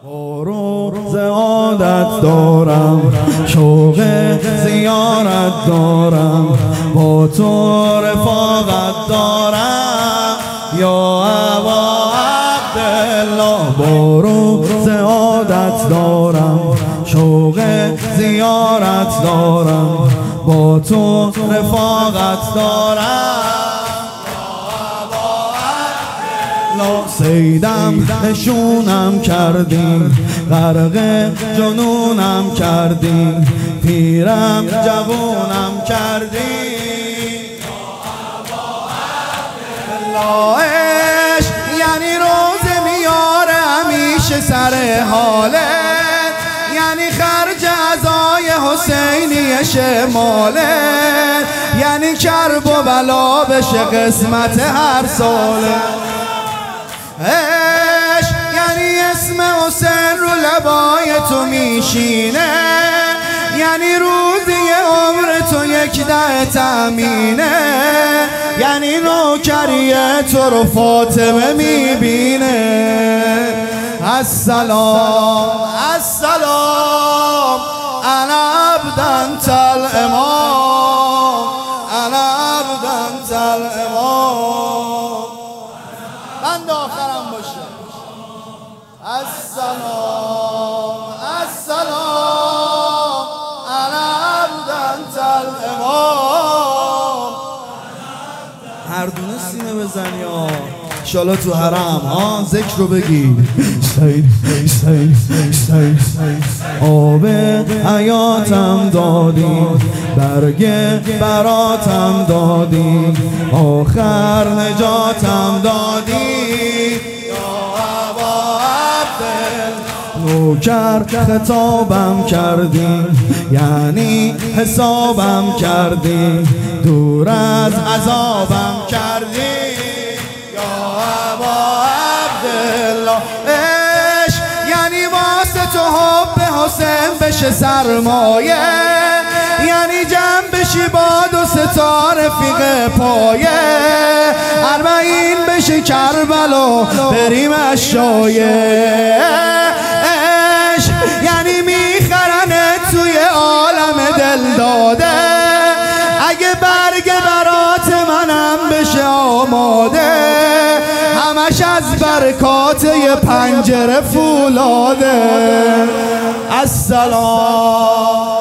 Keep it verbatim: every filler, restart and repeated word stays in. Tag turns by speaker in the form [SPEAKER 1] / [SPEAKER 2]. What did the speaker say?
[SPEAKER 1] روز عادت دارم، شوق زیارت دارم، با تو رفاقت دارم یا ابا عبدالله. با روز عادت دارم، شوق زیارت دارم، با تو رفاقت دارم. سیدم نشونم کردیم، غرق جنونم کردیم، پیرم جوونم کردیم. عشق یعنی روز میاره همیشه سر حالت، یعنی خرج عزای حسینی شمالت، یعنی کرب و بلا بشه قسمت هر ساله. عشق یعنی اسم حسین رو لبای تو میشینه، یعنی روزی عمر تو یک ده تأمینه، یعنی نوکری تو رو فاطمه میبینه. السلام السلام انا عبدن تل امام، انا عبدن تل امام. بند آخرم باشه. السلام السلام انا عبدن تل امام. هر دونه سینه بزن یا انشالله تو حرم ها ذکر رو بگی. سید سید سید آب حیاتم دادی، برگ براتم دادی، آخر نجاتم دادی یا ابا عبدالله. نوکر خطابم کردی، یعنی حسابم کردی، دور از عذابم کردی یا ابا عبدالله. عشق یعنی واسه تو حب حسین بشه سرمایه، یعنی جمع بشی با دو ستا رفیق پایه، اربعین بشه کربلا بریم اشایه. عشق یعنی میخرنه توی عالم دل داده، اگه برگ برات منم بشه آماده، همش از برکات یه پنجره فولاده. السلام